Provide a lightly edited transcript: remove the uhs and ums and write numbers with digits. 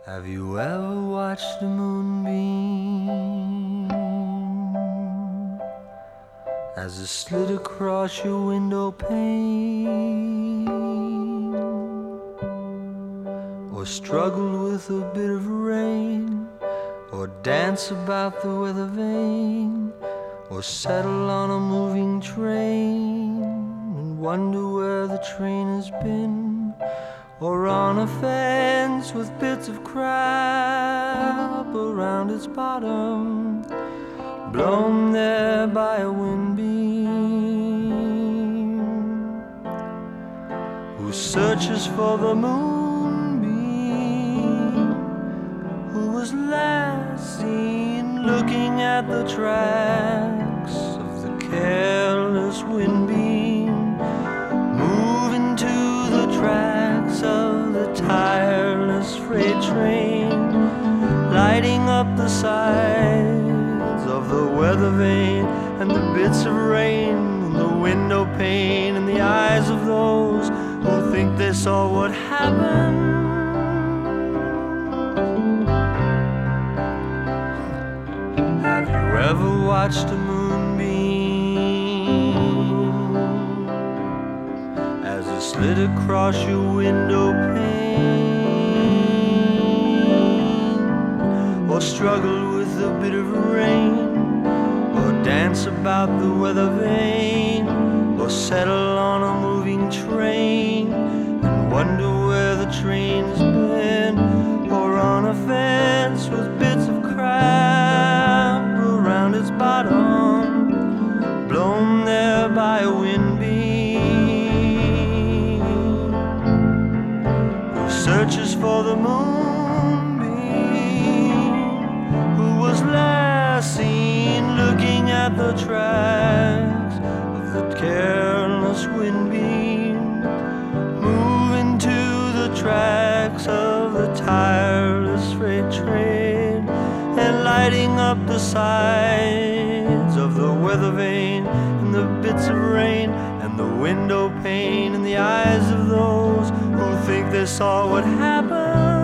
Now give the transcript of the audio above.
Have you ever watched a moonbeam as it slid across your window pane, or struggled with a bit of rain, or dance about the weather vane, or settle on a moving train and wonder where the train has been, or on a fence with bits of crap around its bottom, blown there by a wind beam, who searches for the moonbeam, who was last seen looking at the tracks of the careless wind beam, moving to the tracks of the tireless freight train, lighting up the sides of the weather vane and the bits of rain in the window pane, in the eyes of those who think they saw what happened. Have you ever watched a moonbeam as it slid across your window pane, or struggled with a bit of rain, or dance about the weather vane, or settle on a moving train and wonder where the train's been, or on a fence with bits of crap around its bottom, blown there by a wind beam, who searches for the moonbeam, who was last seen looking at the tracks of the careless wind beam, moving to the tracks of the tireless freight train, and lighting up the sides of the weather vane and the bits of rain and the window pane, in the eyes of those who think they saw what happened.